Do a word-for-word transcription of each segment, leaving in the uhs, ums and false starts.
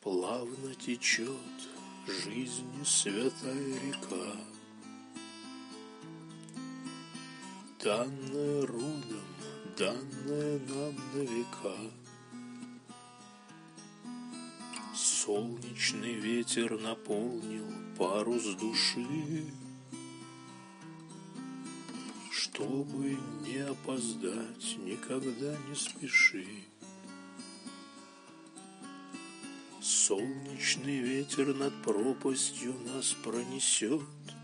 Плавно течет жизни святая река, данная родом, данная нам на века. Солнечный ветер наполнил парус души, чтобы не опоздать, никогда не спеши. Солнечный ветер над пропастью нас пронесет,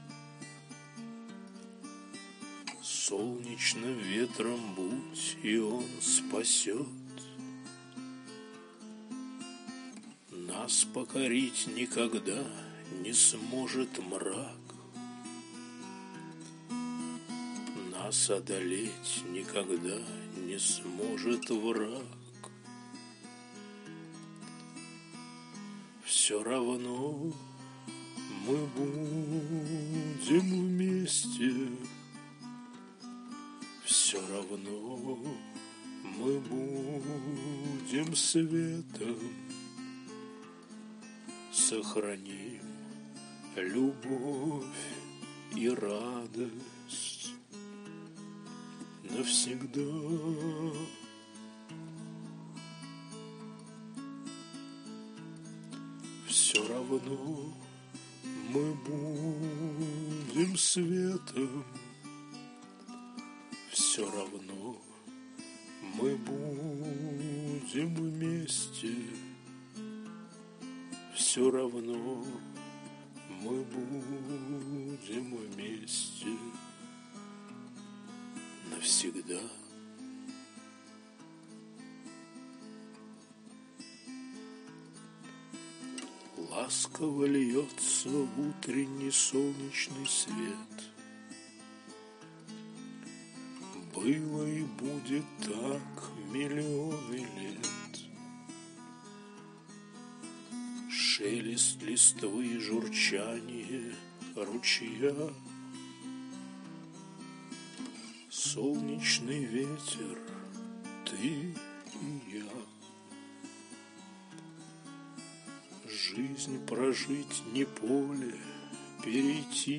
солнечным ветром будь, и он спасет. Нас покорить никогда не сможет мрак, нас одолеть никогда не сможет враг. Все равно мы будем вместе, все равно мы будем светом, сохраним любовь и радость навсегда. Все равно мы будем светом, все равно мы будем вместе, все равно мы будем вместе навсегда. Ласково льется утренний солнечный свет. Было и будет так миллионы лет. Шелест листвы и журчание ручья, солнечный ветер, ты и я. Жизнь прожить не поле перейти,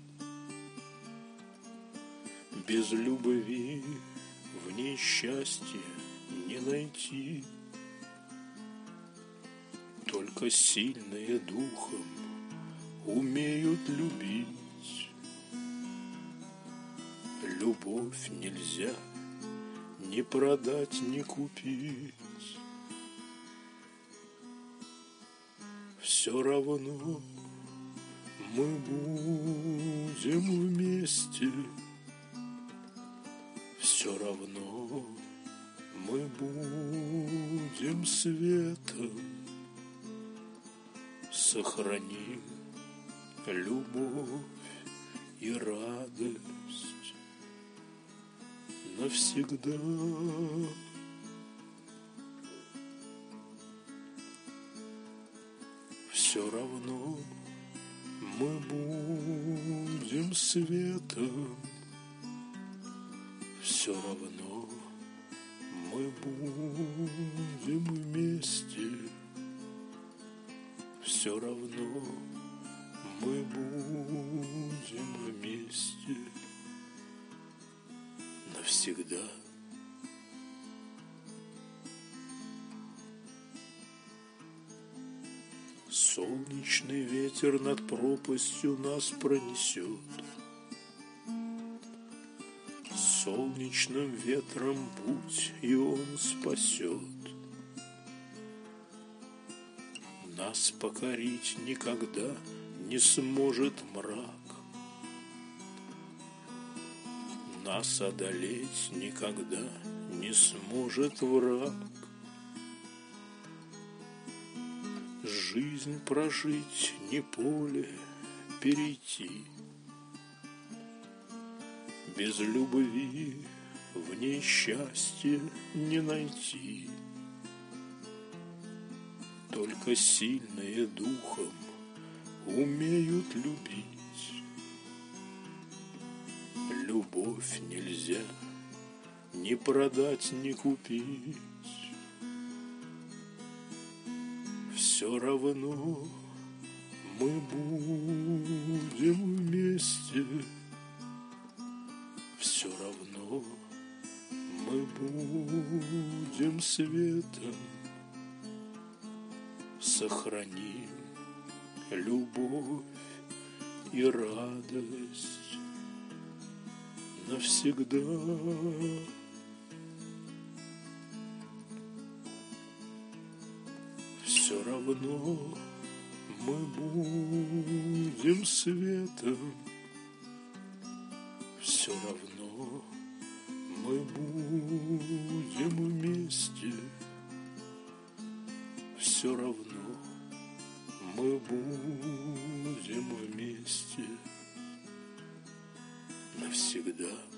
без любви в ней счастья не найти. Только сильные духом умеют любить. Любовь нельзя ни продать, ни купить. Все равно мы будем вместе, все равно мы будем светом, сохраним любовь и радость навсегда. Все равно мы будем светом, все равно мы будем вместе, все равно мы будем вместе навсегда. Солнечный ветер над пропастью нас пронесет, солнечным ветром будь, и он спасет. Нас покорить никогда не сможет мрак, нас одолеть никогда не сможет враг. Жизнь прожить не поле перейти, без любви в ней счастья не найти. Только сильные духом умеют любить. Любовь нельзя ни продать, ни купить. все равно мы будем вместе, все равно мы будем светом, сохраним любовь и радость навсегда. Все равно мы будем светом, все равно мы будем вместе, все равно мы будем вместе навсегда.